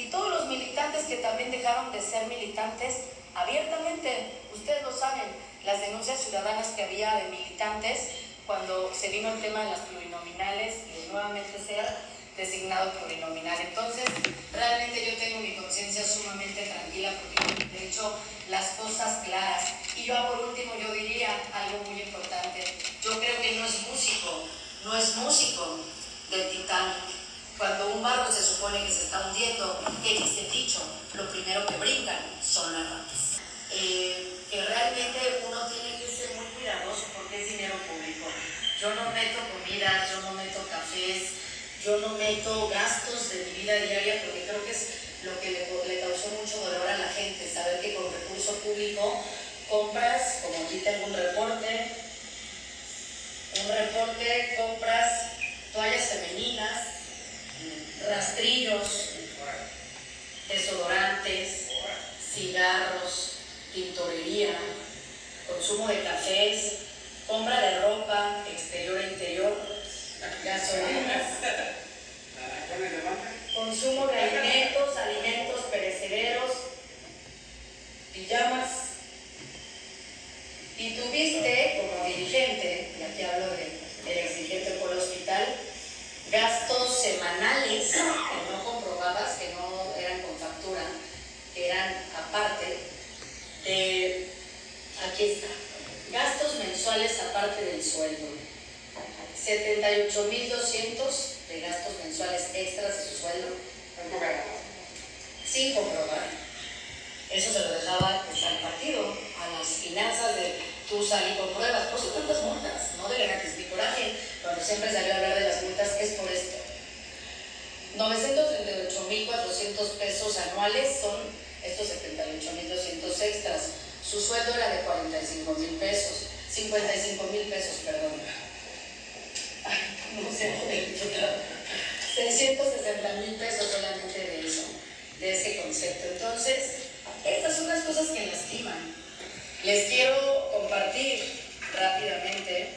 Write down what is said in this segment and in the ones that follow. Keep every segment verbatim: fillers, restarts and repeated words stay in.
y todos los militantes que también dejaron de ser militantes abiertamente. Ustedes lo saben, las denuncias ciudadanas que había de militantes cuando se vino el tema de las plurinominales y de nuevamente ser designado plurinominal. Entonces, realmente yo tengo mi conciencia sumamente tranquila porque he hecho las cosas claras. Y yo por último, yo diría algo muy importante. Yo creo que no es músico, no es músico del Titanic. Cuando un barco se supone que se está hundiendo, ¿qué dice el dicho? Lo primero que brincan son las ratas. Eh, que realmente uno tiene que ser muy cuidadoso porque es dinero público. Yo no meto comidas, yo no meto cafés, yo no meto gastos de mi vida diaria porque creo que es lo que le, le causó mucho dolor a la gente, saber que con recurso público compras, como aquí tengo un reporte, un reporte, compras toallas femeninas, rastrillos, desodorantes, cigarros, tintorería, consumo de cafés, compra de ropa exterior e interior, gasolinas, consumo de alimentos, alimentos perecederos, pijamas. Y tuviste como dirigente, y aquí hablo del exdirigente por el hospital, gastos semanales que no comprobabas, que no eran con factura, que eran aparte de, aquí está, gastos mensuales aparte del sueldo, setenta y ocho mil doscientos de gastos mensuales extras de su sueldo, sin comprobar. Eso se lo dejaba pues, al partido, a las finanzas de tú salí con pruebas. Por eso tantas multas, no de gratis ni coraje, cuando siempre salió a hablar de las multas, es por esto. novecientos treinta y ocho mil cuatrocientos pesos anuales son estos setenta y ocho mil doscientos extras. Su sueldo era de cuarenta y cinco mil pesos, cincuenta y cinco mil pesos, perdón. Ay, no sé, seiscientos sesenta mil pesos solamente de eso, de ese concepto. Entonces, estas son las cosas que lastiman. Les quiero compartir rápidamente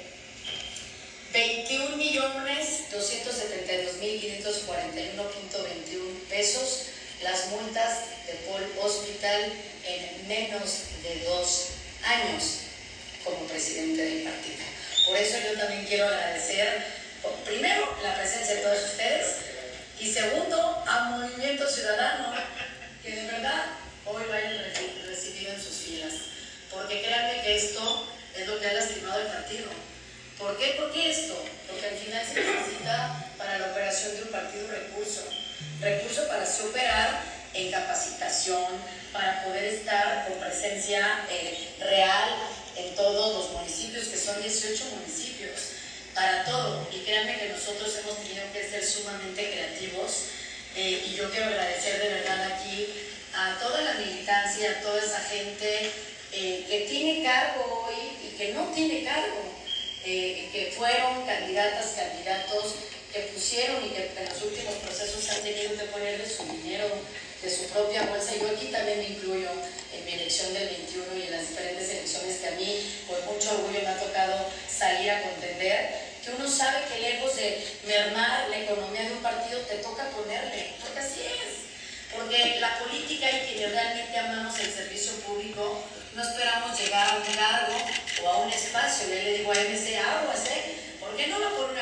veintiún millones doscientos setenta y dos mil quinientos cuarenta y uno punto veintiuno pesos las multas de Paul Hospital en menos de dos años como presidente del partido. Por eso yo también quiero agradecer, primero, la presencia de todos ustedes y segundo, a Movimiento Ciudadano, que de verdad hoy lo hayan recibido en sus filas. Porque créanme que esto es lo que ha lastimado el partido. ¿Por qué? ¿Por qué esto? Porque al final se necesita para la operación de un partido recurso. Recurso para se operar en capacitación, para poder estar con presencia eh, real en todos los municipios, que son dieciocho municipios, para todo. Y créanme que nosotros hemos tenido que ser sumamente creativos eh, y yo quiero agradecer de verdad aquí a toda la militancia, a toda esa gente eh, que tiene cargo hoy y que no tiene cargo, eh, que fueron candidatas, candidatos, que pusieron y que en los últimos procesos han tenido que ponerle su dinero de su propia bolsa. Yo aquí también me incluyo en mi elección del veintiuno y en las diferentes elecciones que a mí con mucho orgullo me ha tocado salir a contender, que uno sabe que lejos de mermar la economía de un partido te toca ponerle, porque así es. Porque la política y quienes realmente amamos el servicio público no esperamos llegar a un cargo o a un espacio. Yo le digo a M C, aguas, ¿eh? ¿Por qué no lo ponen